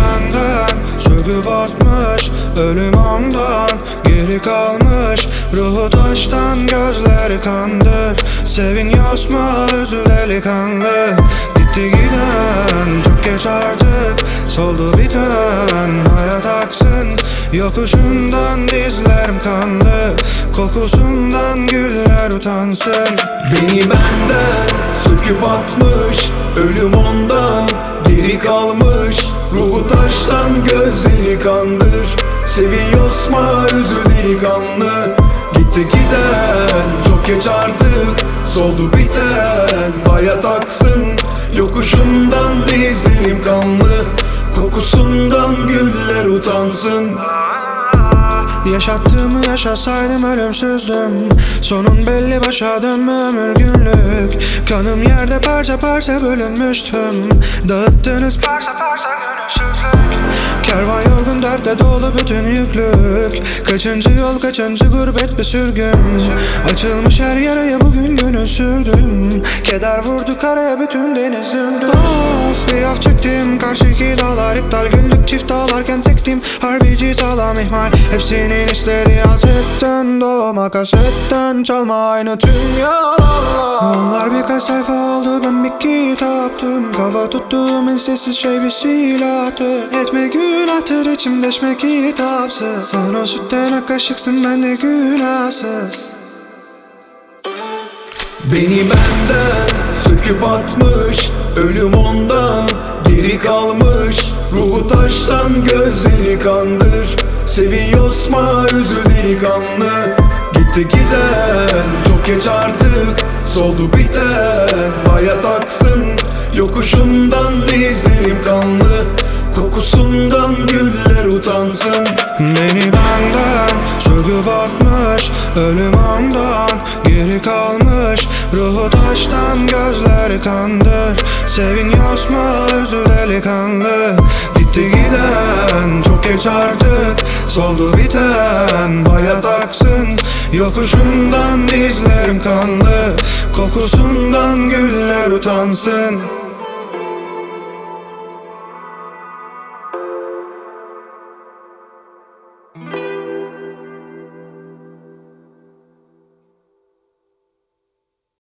benden söküp atmış, ölüm ondan geri kalmış. Ruhu taştan, gözleri kandır, seviniyorsa üzül delikanlı. Gitti giden çok geç artık, soldu biten hayat aksın. Yokuşundan dizlerim kanlı, kokusundan güller utansın. Beni benden söküp atmış, ölüm ondan geri kalmış. Ruhu taştan, gözleri kandır, seviyorsa üzül delikanlı. Gitti giden çok geç artık, soldu biten hayat aksın. Yokuşundan dizlerim kanlı, kokusundan güller utansın. Yaşattığımı yaşasaydım ölümsüzdüm, sonun belli, başa dönme ömür günlük. Kanım yerde parça parça bölünmüştüm, dağıttınız parça parça gönülsüzlük. Kervan yorgun, dertte dolu bütün yüklük. Kaçıncı yol, kaçıncı gurbet bir sürgün. Açılmış her yaraya bugün gönül sürdüm. Keder vurdu karaya, bütün deniz döndü. Of, bir af çektim, karşıki dağlar iptal. Güldük çift ağlarken tektim, harbici sağlam ihmal. Hepsinin hisleri hasetten, doğma kasetten, çalma aynı tüm yalanlar. Onlar birkaç sayfa oldu, ben bir kitaptım. Kafa tuttuğum en sessiz şey bir silahtır. Etme günahtır, içimde içme kitapsız. Sen o sütten ak kaşıksın, ben de günahsız. Beni benden söküp atmış, ölüm ondan geri kalmış. Ruhu taştan, gözleri kandır, seviyorsa üzül delikanlı. Gitti giden çok geç artık, soldu biten hayat aksın. Yokuşundan dizlerim kanlı, kokusundan güller utansın. Beni benden söküp atmış, ölüm ondan geri kalmış. Ruhu taştan, gözleri kandır, seviniyorsa üzül delikanlı. Gitti giden çok geç artık, soldu biten hayat aksın. Yokuşundan dizlerim kanlı, kokusundan güller utansın.